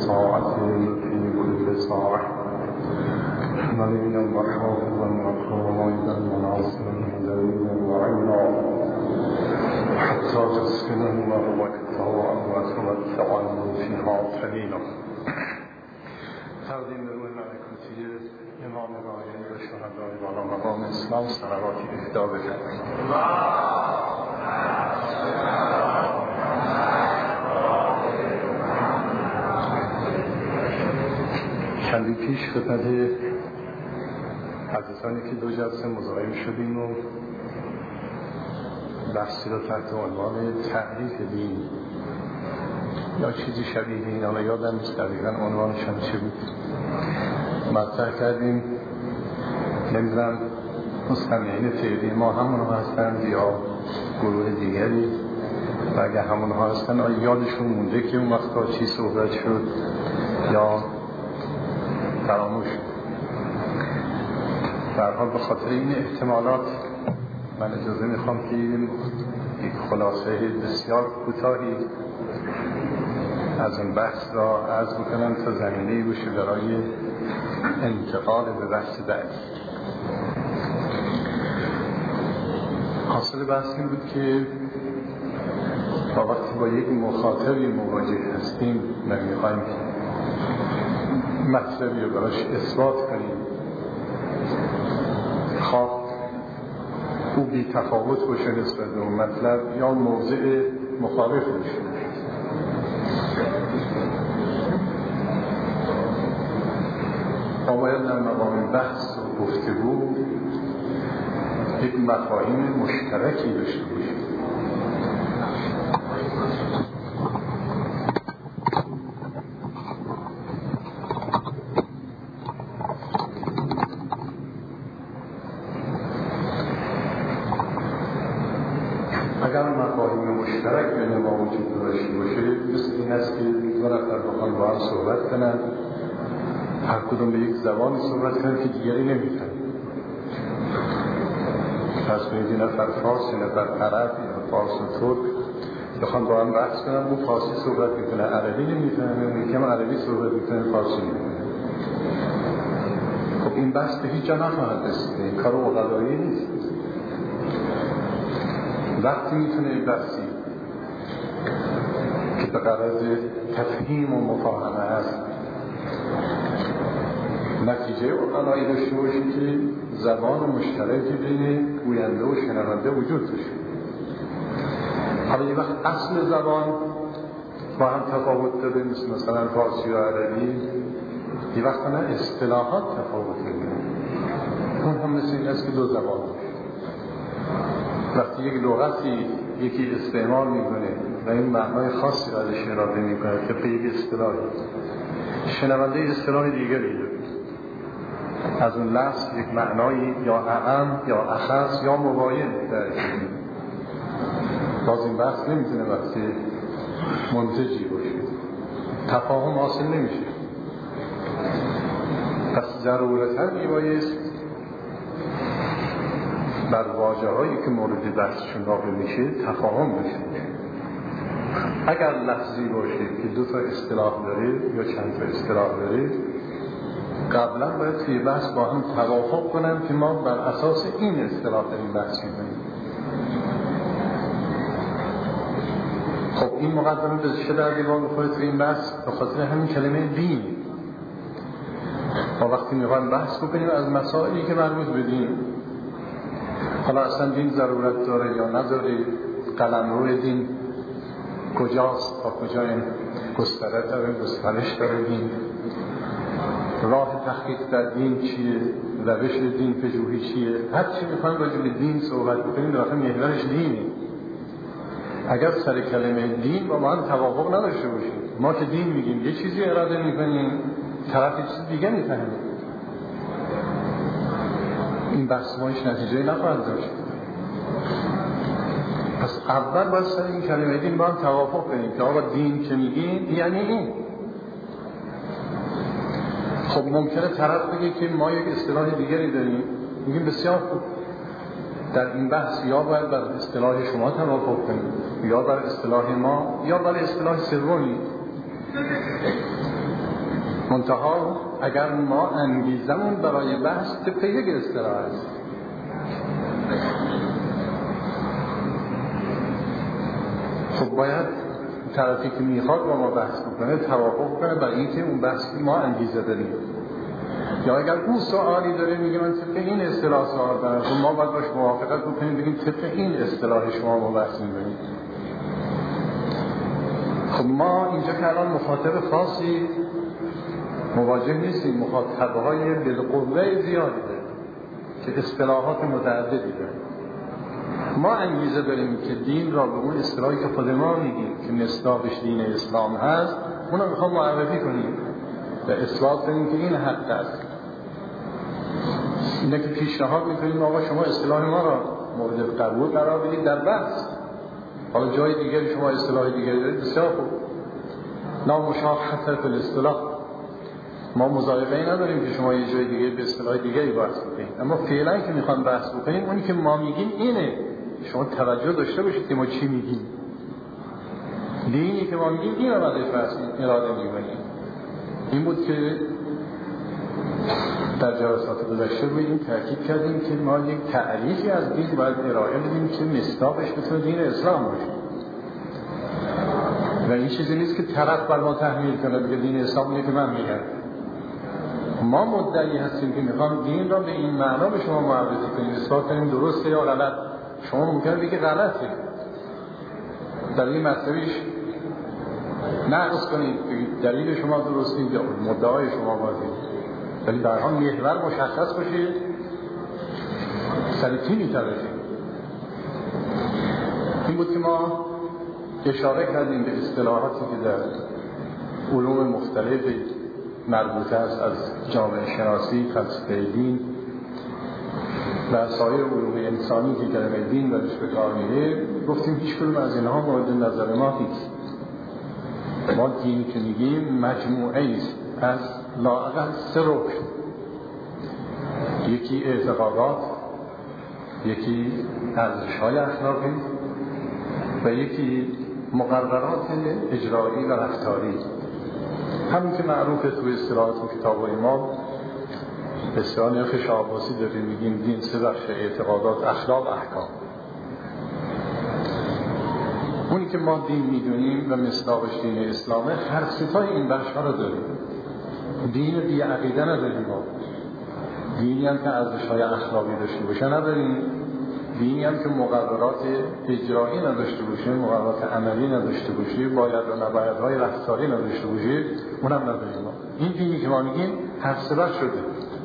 ساعة في كل ساعة ملينا وحافظا وقائدا وناصرا دليلا وعينا حتى تسكنه وقتها وتمتعا فيها قليلا. تقدیم به روح ملکوتی امام راهی و شهدای بالا مقام اسلام صلواتی اهدا بفرمایید. چندی پیش خدمت عزیزانی که دو جلسه مزاحم شدیم و بحثی را تحت عنوان تعریف دین یا چیزی شبیه این، حالا یادم نیست دقیقاً عنوانش هم چه بود، مطرح کردیم. نمیدونم مستمعین فعلی ما همونها هستند یا گروه دیگری، و اگر همونها هستند آیا یادشون مونده که اون وقتا چی صحبت شد یا فراموش؟ به هر حال به خاطر این احتمالات من اجازه میخوام که یک خلاصه بسیار کوتاهی از اون بحث را عرض بکنم تا زمینه‌ای باشه برای انتقال به بحث بعدی. حاصل بحث این بود که تا وقتی با یک مخاطبی مواجه هستیم و میخوایم مطلبی رو براش اثبات کنیم، خواه او بی تفاوت باشه نسبت به اون مطلب یا موضع مخالف باشه، ما باید در مقام بحث و گفتگو یک مفاهیم مشترکی داشته باشیم. اگر مفاهیم مشترک بین ما وجود داشته باشه، مثل این است که دو نفر بخوان با هم صحبت کنن، هر کدوم به یک زبانی صحبت کنن که دیگری نمی‌فهمه. پس به یک نفر فارس، یک نفر عرب یا فارس و ترک بخوان با هم بحث کنن، اون فارسی صحبت میکنه عربی نمی‌فهمه، اون یکی هم عربی صحبت میکنه فارسی نمی‌فهمه. خب این بحث به هیچ جا نخواهد رسید، این کار عقلایی نیست. وقتی میتونه این بحثی که به غرض تفهیم و مفاهمه هست نتیجه عقلایی داشته باشه که زبان مشترکی بین گوینده و شنونده وجود داشته. حالا یه وقت اصل زبان با هم تفاوت داره، مثلا فارسی و عربی، یه وقت نه اصطلاحات تفاوت داره، اون هم مثل این است که دو زبان باشه. وقتی یک لغتی یکی استعمال میکنه و این معنای خاصی را ازش اراده میکنه که یک اصطلاحی، شنونده اصطلاح دیگری داره، از اون لفظ یک معنایی یا اعم یا اخص یا مباین درک میکنه. باز این بحث نمیتونه وقتی منتجی باشه، تفاهم حاصل نمیشه. پس ضرورتا میبایست بر واژه‌هایی که مورد بحثشون واقع میشه تفاهم داشته باشه. اگر لفظی باشه که دو تا اصطلاح داره یا چند تا اصطلاح داره، قبلا باید توی بحث با هم توافق کنن که ما بر اساس این اصطلاح داریم بحث می‌کنیم. خب این مقدمه به چه دردی وام می‌خوره توی این بحث؟ به خاطر همین کلمه دین. ما وقتی می‌خوایم بحث بکنیم از مسائلی که مربوط به دین، حالا اصلا دین ضرورت داره یا نداره، قلمرو دین کجاست، تا کجا این گسترش داره، گسترش داره دین، راه تحقیق در دین چیه، روش دین پژوهی چیه، هر چی میخوایم راجع به دین صحبت بکنیم در واقع محورش دینه. اگر سر کلمه دین با ما هم توافق نداشته باشیم، ما که دین میگیم یه چیزی اراده میکنیم، طرف یه چیز دیگه میفهمه، این بحث ما هیچ نتیجه‌ای نخواهد داشت. پس اول باید سر این کلمه دین با هم توافق کنیم که آقا دین که میگیم یعنی این. خب ممکنه طرف بگه که ما یک اصطلاح دیگری داریم، میگیم بسیار خوب، در این بحث یا باید بر اصطلاح شما توافق کنیم یا بر اصطلاح ما یا بر اصطلاح سومی. منتها اگر ما انگیزمون برای بحث طبق یک اصطلاح است، خب باید طرفی که میخواد با ما بحث بکنه توافق کنه برای اینکه اون بحث ما انگیزه داریم. یا اگر اون سوالی داره میگه من طبق این اصطلاح سوال دارم، خب ما باید باش موافقت بکنیم بگیم طبق این اصطلاح شما بحث می‌کنید. خب ما اینجا که الان مخاطب خاصی مواجه نیستیم، مخاطبهای بالقوه زیادی داریم که اصطلاحات متعددی داریم. ما انگیزه داریم که دین را به اون اصطلاحی که خود ما میگیم که مصداقش دین اسلام هست اون رو میخوام معرفی کنیم و اثبات کنیم که این حق است. اینه که پیشنهاد میکنیم آقا شما اصطلاح ما را مورد قبول قرار بدید در بحث. حالا جای دیگری شما اصطلاح دیگری دارید، بسیار خوب، نامشاخصه الاصطلاح، ما مضایقه‌ای نداریم که شما یه جای دیگه به اصطلاح دیگری بحث بکنید، اما فعلا که میخوام بحث بکنیم اونی که ما میگیم اینه. شما توجه داشته باشید که ما چی میگیم. دینی که ما میگیم این رو بحث اراده می‌کنیم. این بود که در جلسات گذشته روی این تاکید کردیم که ما یک تعریفی از دین باید ارائه بدیم که مصداقش بتونه دین اسلام باشه و این چیزی نیست که طرف بر ما تحمیل کنه بگه دین اسلام اینه که من میگم. ما مدعی هستیم که میخوام دین را به این معنا به شما معرفی کنیم، اثبات کنیم درسته یا غلط. شما ممکنه بگی غلطه، در این مسئلهش نقص کنید دلیل شما درسته یا مدعای شما واضحه، ولی در حال محور مشخص باشه سر کی میترسیم. این بود که ما اشاره کردیم به اصطلاحاتی که در علوم مختلف مربوطه است، از جامعه شناسی، فلسفه دین و سایر علوم انسانی که کلمه دین برش به کار میره. گفتیم هیچ کدوم از اینها مورد نظر ما نیست. ما دین که میگیم مجموعه است از لااقل 3 رکن، یکی اعتقادات، یکی ارزش‌های اخلاقی و یکی مقررات اجرایی و رفتاری. همین که معروفه توی اصطلاحات و کتاب‌های ما بسیار نرخ شعباسی داریم، میگیم دین 3 بخش: اعتقادات، اخلاق، احکام. اونی که ما دین میدونیم و مصداقش دین اسلامه هر 3 این بخش‌ها رو داریم. دین بی عقیده نداریم، ما دینی هم که ارزش‌های اخلاقی داشته باشه نداریم، دینی هم که مقررات اجرایی نداشته باشه، مقررات عملی نداشته باشه، باید و نبایدهای رفتاری نداشته باشه، اونم نداریم. ما این دینی که ما میگیم هر 3 بخش شده.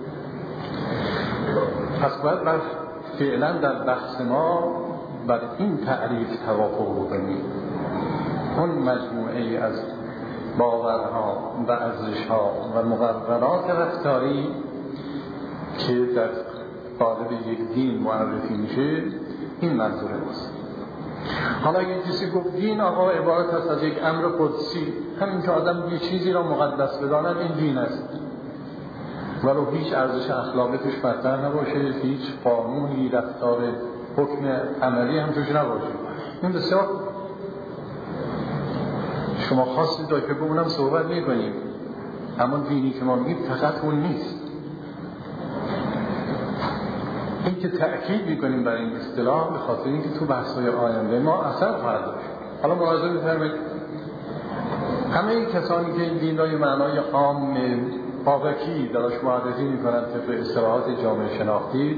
پس باید فعلا در بحث ما بر این تعریف توافق بکنیم. اون مجموعه از باورها و ارزش‌ها و مقررات رفتاری که در قالب یک دین معرفی میشه، این منظور ماست. حالا اگه کسی گفت دین آقا عبارت است از یک امر قدسی، همین که آدم یه چیزی را مقدس بداند این دین است، ولو هیچ ارزش اخلاقی توش مطرح نباشه، هیچ قانونی، رفتار، حکم عملی هم توش نباشه، این بسیار شما خواستید که بمونم صحبت میکنیم. اما دینی که ما میگیم فقط اون نیست. این که تأکید میکنیم برای این اصطلاح به خاطر اینکه تو بحث‌های آینده ما اثر خواهد داشت. حالا ملاحظه می‌فرمایید همه این کسانی که این دین را یه معنای عام بابکی دراش معرفی میکنن طبق اصطلاحات جامعه شناختی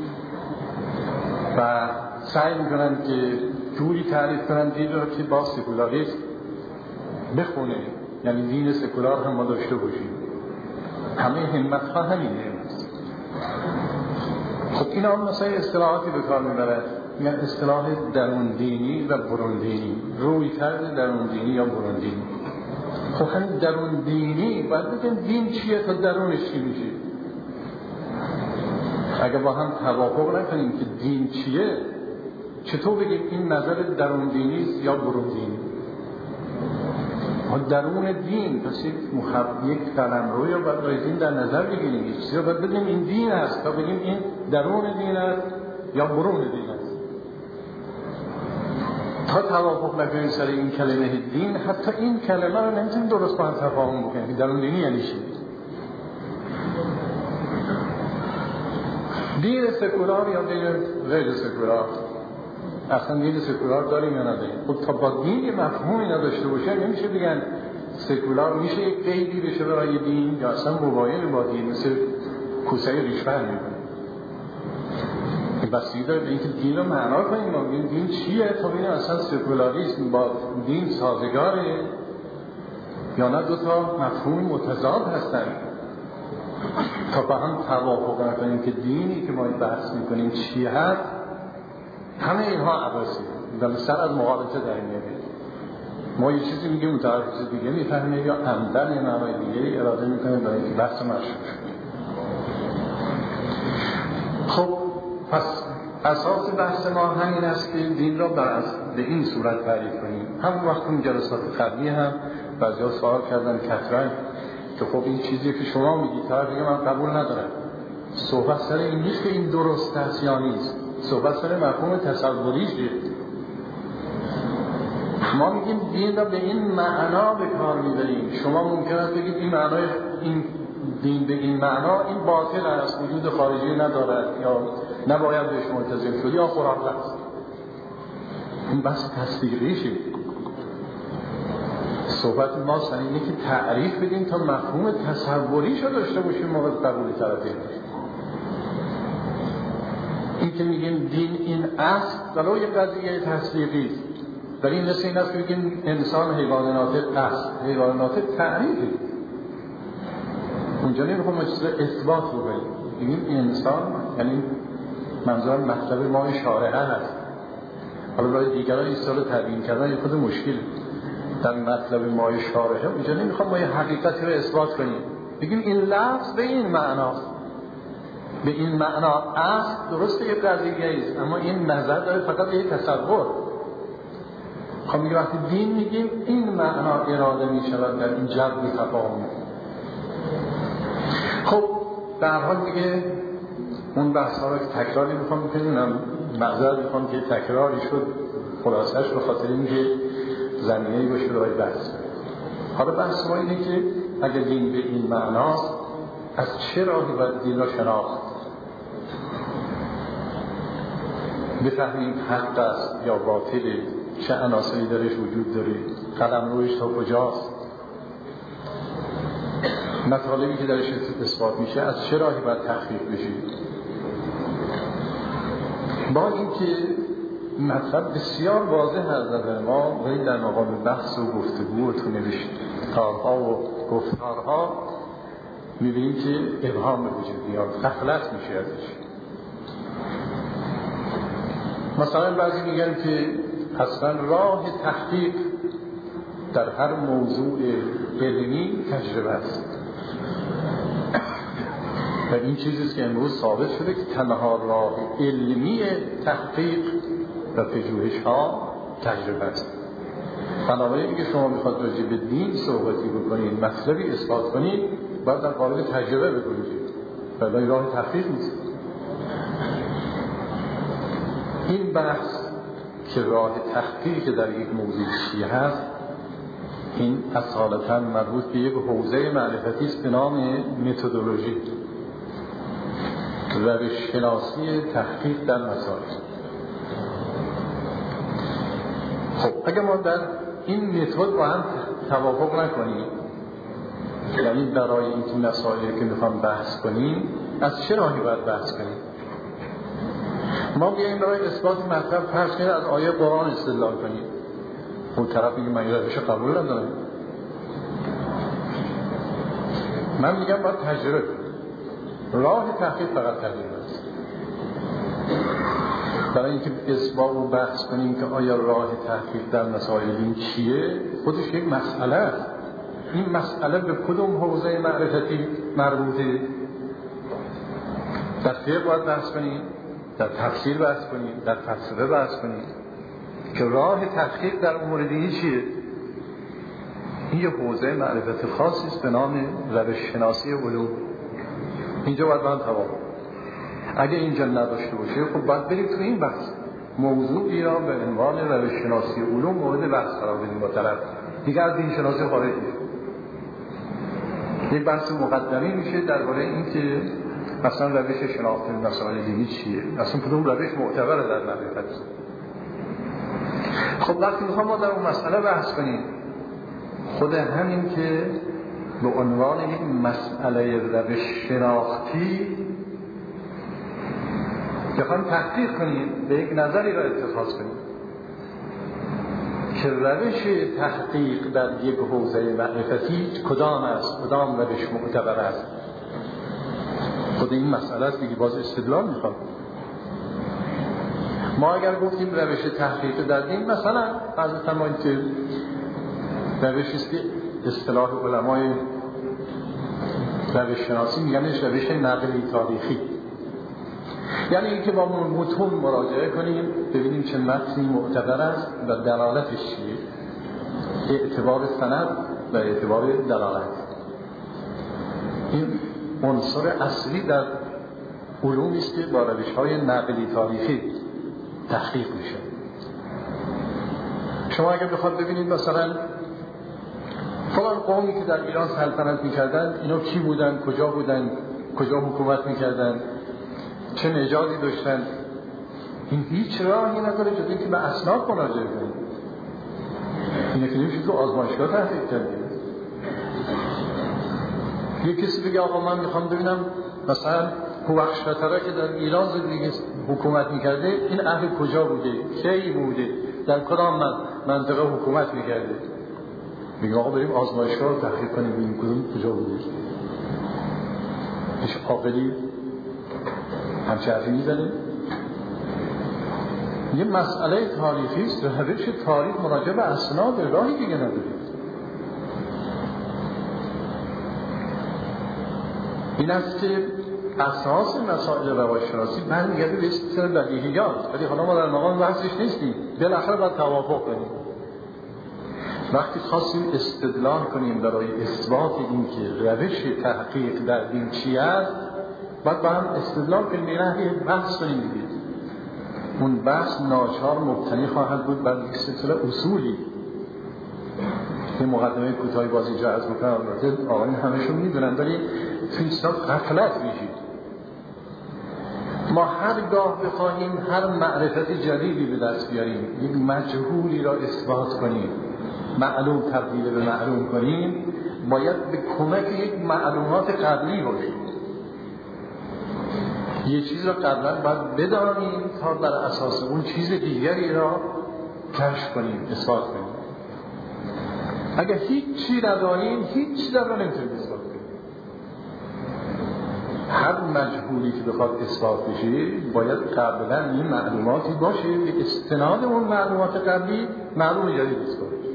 و سعی میکنن که جوری تعریف کنن دین را که با سکولاریسم بخونه، یعنی دین سکولار هم ما داشته باشیم. همه همت‌ها همینه. خب این هم مثلا اصطلاحاتی به کار میبرد، میگن اصطلاح درون دینی و برون دینی، روی کرده درون دینی یا برون دینی. خب همین درون دینی باید بگیم دین چیه تا درونش چی میشه. اگر با هم توافق نکنیم که دین چیه، چطور بگیم این نظر درون دینی است یا برون دینی؟ درون دین پس یک قلمرو یا باید دین در نظر بگیریم، یک چیزی رو باید بگیم این دین است تا بگیم این درون دین است یا برون دین است. تا توافق نکنیم سر این کلمه دین، حتی این کلمه رو نمیتونیم درست با هم تفاهم بکنیم. درون دینی یعنی چی؟ دین سکولار یا دین غیر سکولار؟ اصلا دین سکولار داریم یا نداریم؟ خب تا با دین یه مفهومی نداشته باشه نمیشه بگن سکولار. میشه یک قیدی بشه برای دین یا اصلا مباین با دین، مثل کوسه ریشفر میکنه. بستگی داره به اینکه دین رو معنا کنیم. ما بگیم دین چیه تا ببینیم اصلا سکولاریسم با دین سازگاره یا نه دو تا مفهوم متضاد هستن. تا با هم توافق نکنیم که دینی که ما بحث میکنیم چی هست، همه اینها عباسی و سر از مقابلت در میاد. ما یه چیزی میگیم اون طرف چیز دیگه میفهمه یا عمدن یه معنای دیگه اراده میکنه برای اینکه بحث مشروع شد. خب پس اساس بحث ما همین است که دین را به این صورت تعریف کنیم. هم وقت اون جلسات قبلی هم بعضیا سوال کردن کثرت که خب این چیزی که شما میگید طرف دیگه من قبول ندارم. صحبت سر این نیست که این درست است یا نیست، صحبت سر مفهوم تصوریشه. ما میگیم دین را به این معنا به کار میبریم. شما ممکن است بگید این معنای این دین به این معنا این باطل است، وجود خارجی ندارد یا نباید بهش ملتزم شد یا خرافه است. این بحث تصدیقیشه. صحبت ما سر اینه که تعریف بدیم تا مفهوم تصوریشو داشته باشیم موقع قبول طرفین. این که میگیم دین این است ولو یک قضیه تصدیقی است. در این مثل این است که بگیم انسان حیوان ناطق است. حیوان ناطق تعریفی. اونجا نمیخوام ما چیز اثبات رو بگیم انسان، یعنی منظور مطلب ما شارحه هست. حالا برای دیگران این سال تبیین کردن یه خود مشکل در مطلب ما شارحه. اونجا نمیخوام ما یه حقیقتی رو اثبات کنیم بگیم این لفظ به این معناست، به این معنا است. درسته یه قضیه است اما این نظر داره فقط یه تصور. خب میگه وقتی دین میگیم این معنا اراده میشود در این جبر تفاهم. خب در حال دیگه اون بحث ها رو که تکراری میخوام بکنیم، معذرت میخوام که تکراری شد، خلاصش به خاطر اینکه زمینه‌ای باشه برای بحث. حالا بحث ما اینه که اگر دین به این معناست از چه راهی باید دین را شناخت؟ بفهمیم حق است یا باطله، چه عناصری درش وجود داره، قلمروش تا کجاست، مطالبی که درش اثبات میشه از چه راهی باید تحقیق بشه. با اینکه مطلب بسیار واضح از نظر ما ولی در مقام بحث و گفتگو و تو نوشتارها و گفتارها میبینیم که ابهام به وجود میاد، غفلت میشه ازش. مثلا بعضی میگن که اصلا راه تحقیق در هر موضوع علمی تجربه است و این چیزیست که امروز ثابت شده که تنها راه علمی تحقیق و پژوهش ها تجربه است. بنابراین که شما میخواد راجع به دین صحبتی بکنید، مطلبی اثبات کنید، باید در قالب تجربه بکنید، ولی راه تحقیق نیست. این بحث که راه تحقیق در یک موضوع چی هست، این اصالتاً مربوط به یک حوزه معرفتی است به نام متدولوژی، روش شناسی تحقیق در مسائل. خب اگر ما در این متد با هم توافق نکنیم، یعنی برای این مسائلی که میخوام بحث کنیم از چه راهی باید بحث کنیم؟ ما بیاییم برای اثبات مطلب فرض کنیم از آیه قرآن استدلال کنیم. اون طرف میگه من روش قبول ندارم. من میگم باید تجربه کنیم. راه تحقیق فقط تجربه است. برای اینکه اثبات و بحث کنیم که آیا راه تحقیق در مسائل این چیه، خودش یک مسئله است. این مسئله به کدوم حوزه معرفتی مربوطه؟ در فقه باید بحث کنیم، در تفسیر بحث کنیم، در فلسفه بحث کنیم که راه تحقیق در امور دینی چیه. این یه حوزه معرفت خاصی است به نام روش شناسی علوم. اینجا باید من توافق. اگه اینجا نداشته باشه خب باید بریم تو این بحث موضوعی را به عنوان روش شناسی علوم مورد بحث قرار بدیم با طرف دیگه از دین شناسی خارج میشه. یک بحث مقدمی میشه درباره اینکه اصلا روش شناخت مسائل دینی چیه؟ اصلا کدوم روش معتبره در معرفت؟ خب وقتی میخوام ما در اون مسئله بحث کنیم، خود همین که به عنوان یک مسئله روش شناختی بخوایم تحقیق کنیم، به یک نظری را اتخاذ کنیم که روش تحقیق در یک حوزه معرفتی کدام است، کدام روش معتبر است. خود این مسئله است دیگه، باز استدلال میخواد. ما اگر گفتیم روش تحقیق در دین، مثلا فرض کنید که روشی است که اصطلاح علمای روش شناسی میگنش روش نقلی تاریخی، یعنی اینکه با متون مراجعه کنیم ببینیم چه متنی معتبر است و دلالتش چیه، اعتبار سند و اعتبار دلالت. این عنصر اصلی در علومی است که با روش‌های نقلی تاریخی تحقیق میشه. شما اگر بخواد ببینید مثلا فلان قومی که در ایران سلطنت میکردن، اینا کی بودن، کجا بودن، کجا حکومت میکردن، چه نژادی داشتن، این هیچ راهی نداره جز اینکه به اسناد مراجعه کنید. اینه که نمیشه تو آزمایشگاه تحقیق کردیم. یک کسی بگه آقا من میخوام ببینم مثلا هوخشتره که در ایران زندگی حکومت میکرده، این اهل کجا بوده، کی بوده، در کدام منطقه حکومت میکرده. میگه آقا بریم آزمایشگاه تحقیق کنیم ببینیم کدوم کجا بوده. هیچ عاقلی همچه حرفی میزنه؟ یه مسئله تاریخی است، روش تاریخ مراجعه به اسناد، راهی دیگه نداره. این است که اساس مسائل روانشناسی برمیگرده به اصطلاح بدیهیات، ولی حالا ما در مقام بحثش نیستیم، بالاخره باید توافق کنیم. وقتی خواستیم استدلال کنیم برای اثبات این که روش تحقیق در دین چی است، باید با هم استدلال کنیم، یه بحث کنیم دیگه. اون بحث ناچار مبتنی خواهد بود بر یک سلسله اصولی. این مقدمه کوتاهی باز اینجا عرض می‌کنم، البته آقایون همشون میدونن، ولی توی اسلام غفلت میشید. ما هرگاه بخواهیم هر معرفت جدیدی به دست بیاریم، یک مجهولی را اثبات کنیم، معلوم تبدیل به معلوم کنیم، باید به کمک یک معلومات قبلی باشیم. یه چیز را قبلا باید بدانیم تا بر اساس اون چیز دیگری را کشف کنیم، اثبات کنیم. اگر هیچ چی ندانیم، هیچ چیز را نمیتونیم اثبات کنیم. هر مجهولی که بخواد اثبات بشه باید قبلا این معلوماتی باشه، به استناد اون معلومات قبلی معلوم جدید اثبات بشه.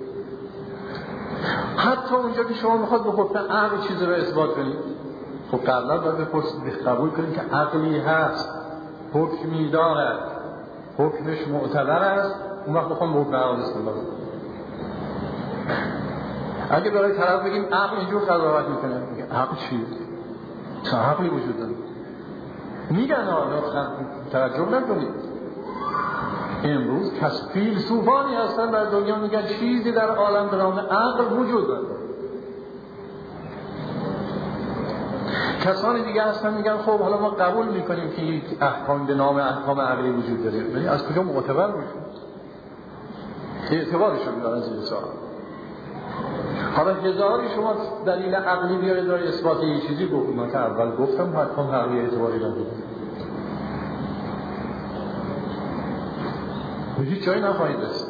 حتی اونجا که شما میخواد به حکم عقل چیزی را اثبات کنید، خب قبلا باید قبول کنید که عقلی هست، حکمی دارد، حکمش معتبر است، اون وقت بخوام به حکم عقل استدلال کنید. اگه برای طرف بگیم عقل اینجور قضاوت میکنه، میگه عقل چیه؟ چه عقلی وجود داره؟ میگن توجه نکنید، امروز فیلسوفانی هستن در دنیا میگن چیزی در عالم به نام عقل وجود داره. کسانی دیگه هستن میگن خب حالا ما قبول میکنیم که یک احکام به نام احکام عقلی وجود داره، ولی از کجا معتبر باشه؟ اعتبارش رو میدارن زیر سوال. حالا هزاری شما دلیل عقلی بیارید برای اثبات یه چیزی گفتم، من که اول گفتم احکام عقلی اعتباری نداره، هیچ جایی نخواهید رسید.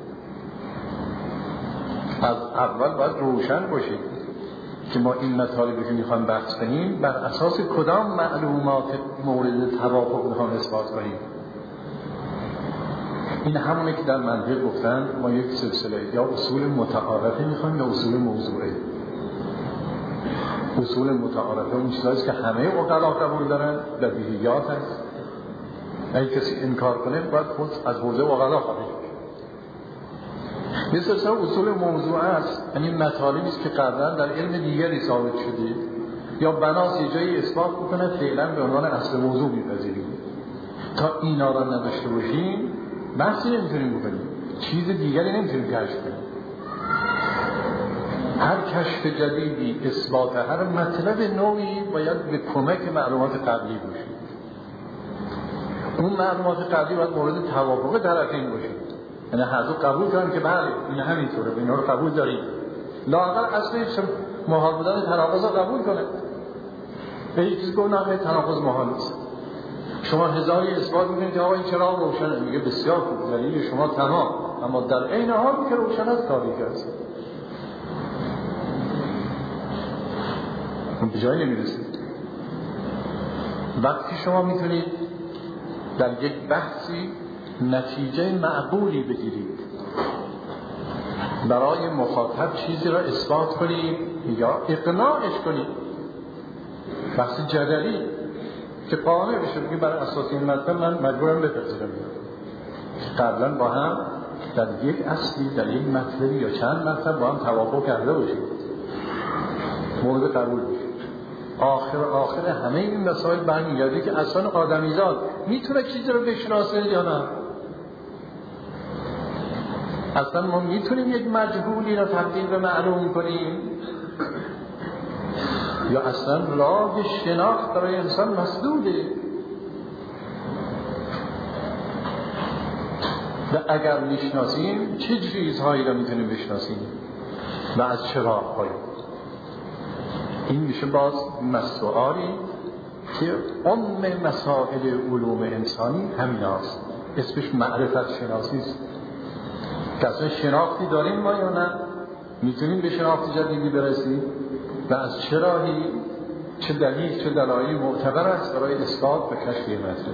از اول باید روشن باشید که ما این مطالبی که میخوایم بحث کنیم بر اساس کدام معلومات مورد توافق میخوایم اثبات کنیم. این همونه که در منطق گفتن ما یک سلسله یا اصول متعارفه میخوایم یا اصول موضوعی. اصول متعارفه اون چیزاییست که همه عقلا قبول دارن، بدیهیات هست. اگه کسی انکار کنه باید خود از حوزه عقلا خارج بشه. یه سلسله اصول موضوع است، یعنی مطالبی است که قبلا در علم دیگری ثابت شده یا بناس یه جایی اثبات میکنه، فعلا به عنوان اصل موضوع میپذیریم. تا اینا را نداشته باشیم بحثی نمیتونیم بکنیم، چیز دیگری نمیتونیم کشف کنیم. هر کشف جدیدی، اثبات هر مطلب نوعی باید به کمک معلومات قبلی باشه. اون معلومات قبلی باید مورد توافق طرفین باشه، یعنی هر دو قبول کنن که بله این همینطوره، اینا رو قبول داریم. لااقل اصلی محال بودن تناقض رو قبول کنه. به یک چیز گفت نه تناقض محال نیست. شما هزاری اثبات میکنید که آقا این چراغ روشنه، میگه بسیار خوب، دلیل شما تمام، اما در عین حال که روشن است تاریک است. به جایی نمیرسید. وقتی شما میتونید در یک بحثی نتیجه معقولی بگیرید، برای مخاطب چیزی را اثبات کنید یا اقناعش کنید، بحث جدلی که قانع بشه بگید بر اساس این مطلب من مجبورم بپذیرم قبلا با هم در یک اصلی، در یک مطلبی یا چند مطلب با هم توافق کرده باشید، مورد قبول باشید. آخر همه این مسائل برمیگرده که اصلا آدمیزاد میتونه چیزی رو بشناسه یا نه. اصلا ما میتونیم یک مجهولی رو تبدیل به معلوم کنیم یا اصلا راه شناخت برای انسان مسدوده. و اگر میشناسیم چه چیزهایی رو میتونیم بشناسیم و از چه راههایی؟ این میشه باز مسئولی که مسائل علوم انسانی همین هست، اسمش معرفت شناسی است. که اصلا شناختی داریم ما یا نه؟ میتونیم به شناخت جدیدی برسیم و از چه راهی، چه دلیل، چه دلایلی معتبر است برای اثبات و کشف مطلب.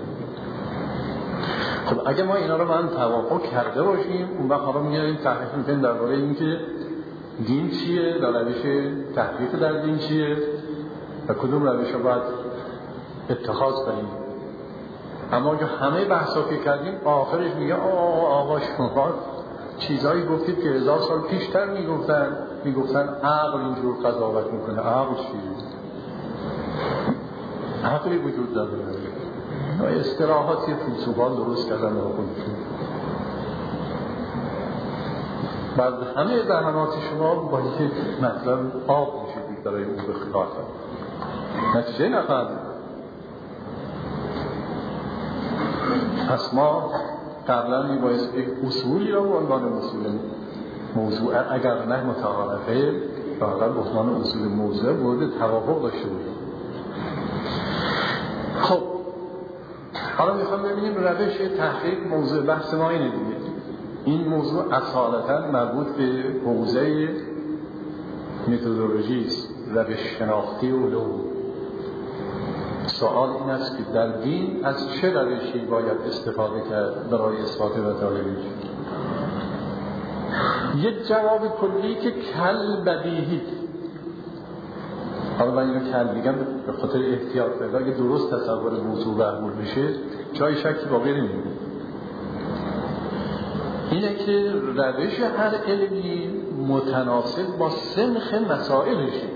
خب اگه ما اینا رو با هم توافق کرده باشیم، اون وقت حالا میاریم تحقیق میکنیم درباره اینکه دین چیه، در روش تحقیق در دین چیه و کدوم روش رو باید اتخاذ کنیم. اما اگه همه بحثا که کردیم آخرش میگه آقا شما چیزایی گفتید که 1000 سال پیشتر میگفتن عقل اینجور قضاوت میکنه. عقل چیه؟ عقلی وجود داره. اصطلاحاتی فیلسوفان درست کردن رو خودشون. بعد همه زحمات شما با یک مطلب آب میشید برای اون بخلاف نتیجه نخواهد. پس ما قبلا میبایست یک اصولی را به عنوان اصول موضوع اگر نه متعارفه فقط به عنوان اصول موضوع مورد توافق داشته بودیم. خب حالا میخوام ببینیم روش تحقیق موضوع بحث ما اینه دیگه. این موضوع اصالتا مربوط به حوزه متدولوژی است، روش شناختی علوم. سوال این است که در دین از چه روشی باید استفاده کرد برای اثبات مطالبی؟ یک جواب کلی که کل بدیهی. حالا من اینو کل میگم به خاطر احتیاط پیدا، اگه درست تصور موضوع برمول بشه جای شکی باقی نمیمونه. اینه که روش هر علمی متناسب با سنخ مسائلشه.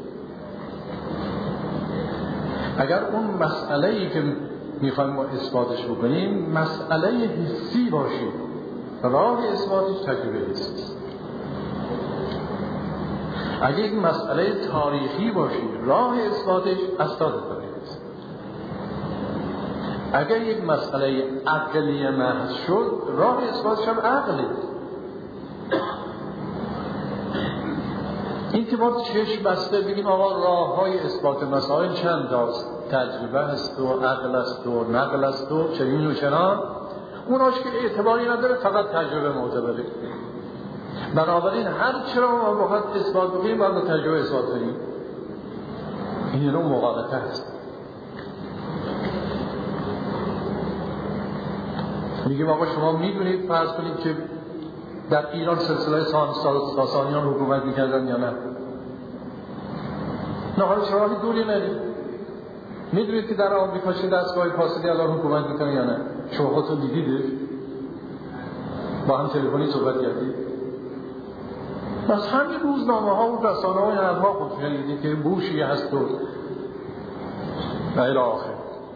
اگر اون مسئله‌ای که میخوایم ما اثباتش بکنیم مسئله حسی باشه، راه اثباتش تجربه است. اگر یک مسئله تاریخی باشه راه اثباتش اسناد تاریخی است. اگر یک مسئله عقلی محض شد راه اثباتش هم عقله. این که ما چشم بسته بگیم آقا راه‌های اثبات مسائل چند تاست، تجربه است و عقل است و نقل است و چنین و چنان، اوناش که اعتباری نداره، فقط تجربه معتبره. بنابراین هر چرا ما باید اثبات بکنیم باید با تجربه اثبات کنیم. این نوع مغالطه است. میگیم آقا شما میدونید فرض کنید که در ایران سلسله ساسانیان حکومت میکردن یا نه؟ نه حالا شما دوری ندید. میدونید که در آمریکا چه دستگاه فاصلی الان حکومت میکنه یا نه؟ شما خودتون دیدید؟ با هم تلفنی صحبت کردید؟ بس همین روزنامه ها و رسانه های حرفا خود شنیدید که بوشی هست و الی آخر.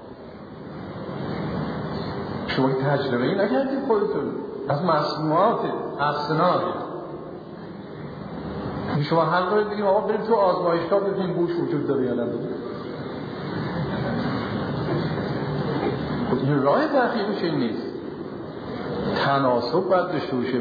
شما تجربه ای نکردید خودتون از مسموعات اسناد شما حق دارید بگیم آقا بریم تو آزمایشگاه ببینیم هوش وجود داره یا نداره. این راه تحقیقش این نیست. تناسب باید داشته باشه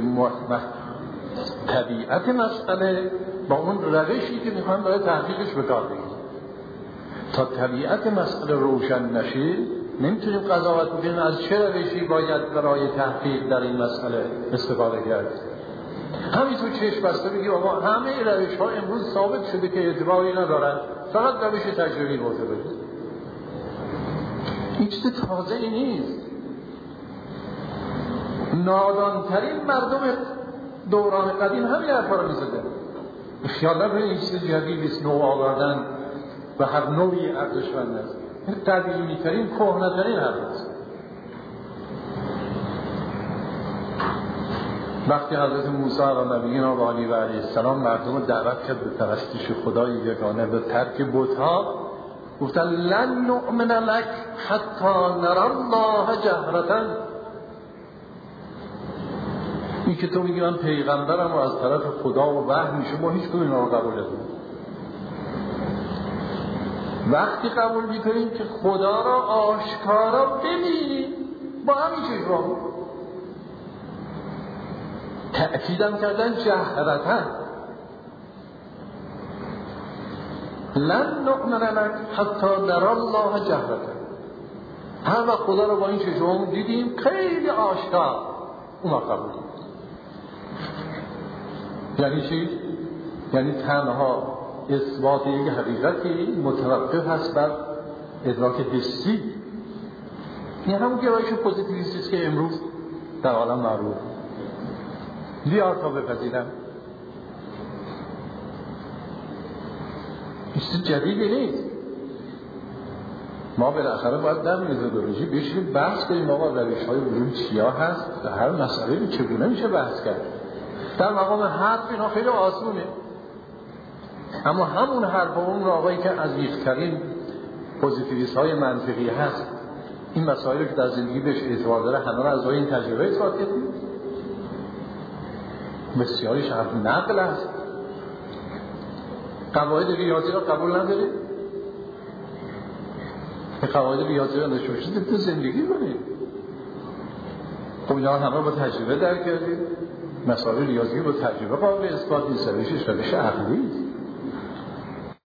طبیعت مسئله با اون روشی که میخوایم برای تحقیقش به کار بگیریم. تا طبیعت مسئله روشن نشه نمیتونیم قضاوت بکنیم از چه روشی باید برای تحقیق در این مسئله استفاده کرد. همینطور چشم بسته بگیم آقا همه روش ها امروز ثابت شده که اعتباری ندارن، فقط روش تجربی معتبره. این چیز تازه ای نیست. نادانترین مردم دوران قدیم همین حرفا رو می‌زدن. خیال نکنید این چیز جدیدی است، نو آوردن و هر نوعی ارزشمند است. این قدیمی‌ترین کهنه‌ترین حرف است. وقتی حضرت موسی و نبینا و علیه السلام مردم رو دعوت کرد به پرستش خدای یگانه و ترک بت‌ها، گفتن لن نؤمن لک حتی نری الله جهرة. این که تو میگی من پیغمبرم و از طرف خدا و وحی میشه، ما هیچ کدوم اینا رو قبول نداریم. وقتی قبول میکنیم که خدا را آشکارا ببینیم با همین چشمام، تأکیدم کردن جهرتن، لن نؤمن لک حتی نری الله جهرة. هر وقت خدا را با این چشمام دیدیم خیلی آشکار، اون وقت قبول. یعنی چی؟ یعنی تنها اثبات یک حقیقتی متوقف هست بر ادراک حسی. این همون گرایش پوزیتیویستی است که امروز در عالم معروف. بیار تا بپذیرم. این چیز جدیدی نیست. ما بالاخره باید در متدولوژی بشینیم بحث کنیم آقا روش‌های علوم چیا هست، هر مسئله چگونه میشه بحث کرد. در مقام حرف اینا خیلی آسونه، اما همون حرف و اون راهی که از عمیق‌ترین پوزیتیویست های منطقی هست این مسائلی که در زندگی بهش اعتبار داره همه رو از این تجربه اثبات کردیم. بسیاریش حرف نقل است. قواعد ریاضی را قبول نداریم. قواعد ریاضی را داشته باشید تو زندگی کنید. خب اینا همه با تجربه درک کردیم. مسائل ریاضی با تجربه قابل اثبات نیست، روش عقلی است.